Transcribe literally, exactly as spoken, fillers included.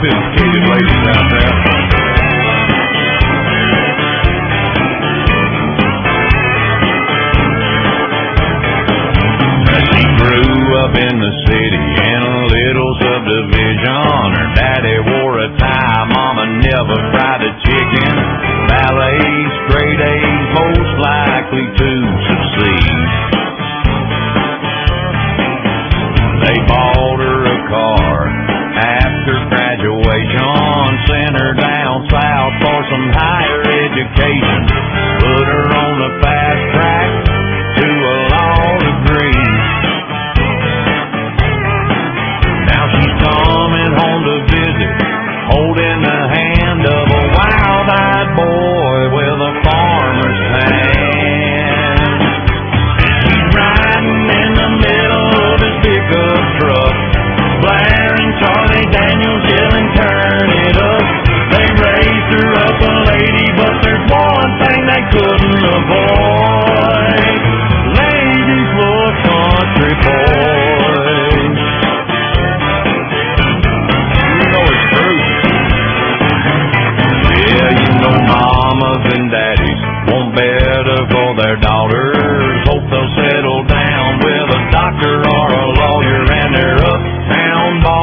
sophisticated ladies out there. She grew up in the city in a little subdivision. Her daddy wore a tie, mama never fried a chicken. Ballet, straight A's, most likely to succeed. They bought her a car after graduation, sent her down south for some higher education, put her on the fast track to a law degree. Now she's coming home to visit, holding the hand of a wild-eyed boy with a farmer's hand. She's riding in the middle of his pickup truck, blaring Charlie Daniels, yelling, turn it up. They raised her up a lady, but there's one thing they couldn't avoid: ladies love country boys. You know it's true. Yeah, you know mamas and daddies want better for their daughters. Hope they'll settle down with a doctor or a lawyer, and their uptown boys